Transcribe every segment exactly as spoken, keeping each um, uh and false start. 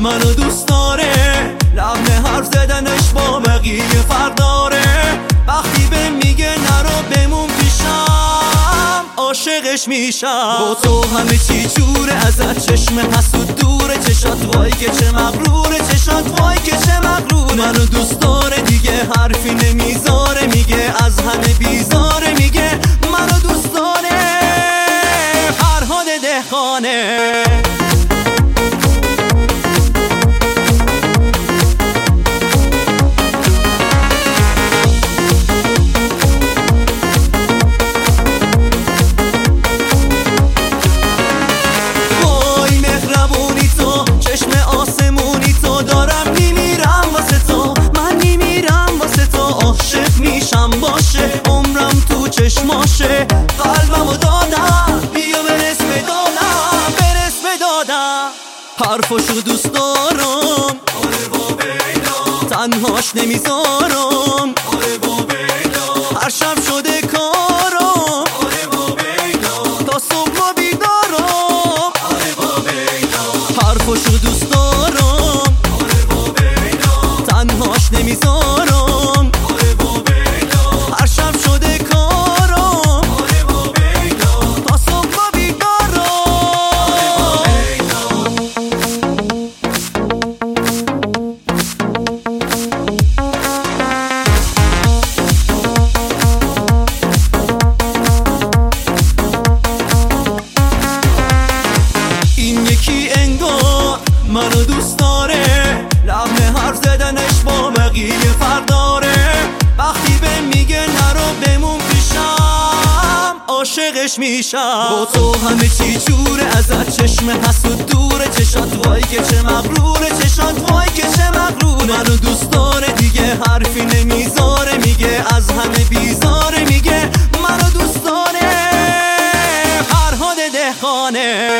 منو دوست داره، لحن حرف زدنش با بقیه فرق داره. وقتی به میگه نرو بمون پیشم، عاشقش میشم. با تو همه چی جوره، ازت چشم حسود دوره. چشات وای که چه مغروره، چشات وای که چه مغروره. منو دوست داره دیگه حرفی نمیذاره، میگه از همه بیزاره. میگه منو دوست داره، فرهاد دهقانه. باشه عمرم تو چشماشه، قلبمو دادم بیا برس به دادم، برس به دادم. حرفاشو دوست دارم، آره با بیدا، تنهاش نمیذارم، آره با بیدا. هر شب شده کارم، آره با بیدا، تا صبح ما بیدارم، آره با بیدا. حرفاشو دوست دارم، آره با بیدا، تنهاش نمیذارم. منو دوست داره، لحن حرف زدنش با بقیه فرق داره. وقتی به میگه نرو بمون پیشم، عاشقش میشم. با تو همه چی جوره، ازت چشم حسود دوره. چشات وای که چه مغروره، چشات وای که چه مغروره. منو دوست داره دیگه حرفی نمیذاره، میگه از همه بیزاره. میگه منو دوست داره، فرهاد دهقانه.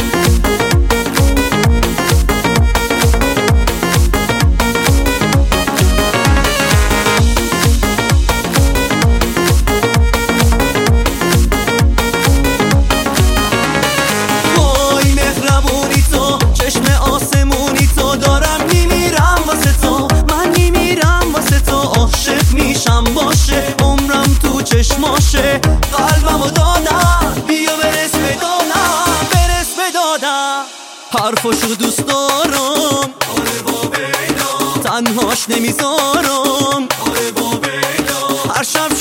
باشه عمرم تو چشماشه، قلبمو دادم بیا برس به دادم، برس به دادم. حرفاشو دوست دارم، آره با بیدا، تنهاش نمیذارم، آره با بیدا. هر شب